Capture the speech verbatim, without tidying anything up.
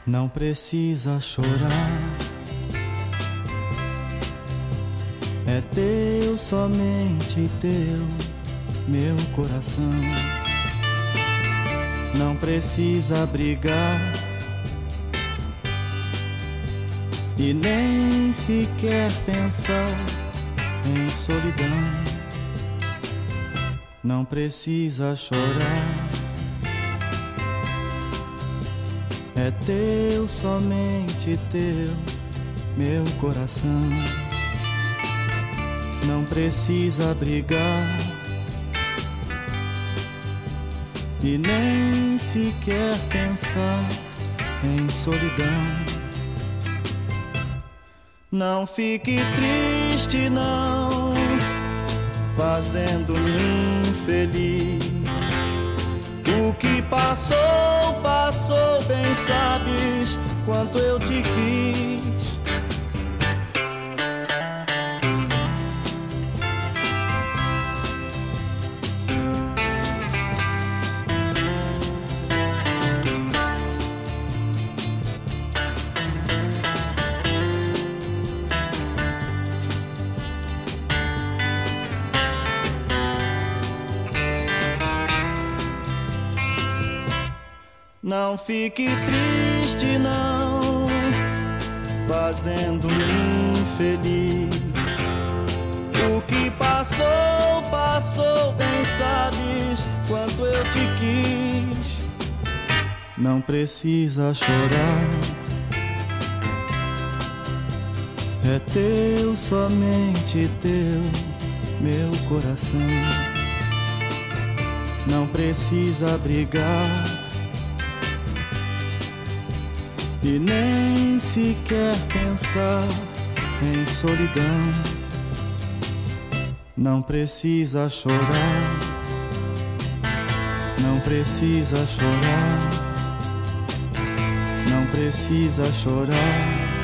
Não precisa chorar, é teu, somente teu, meu coração. Não precisa brigar e nem sequer pensar em solidão. Não precisa chorar, é teu, somente teu, meu coração. Não precisa brigar e nem sequer pensar em solidão. Não fique triste não, fazendo-me infeliz. O que passou, passou, bem sabes quanto eu te quis. Não fique triste não, fazendo-me infeliz. O que passou, passou, bem sabes quanto eu te quis. Não precisa chorar, é teu, somente teu, meu coração. Não precisa brigar e nem sequer pensar em solidão. Não precisa chorar, não precisa chorar, não precisa chorar.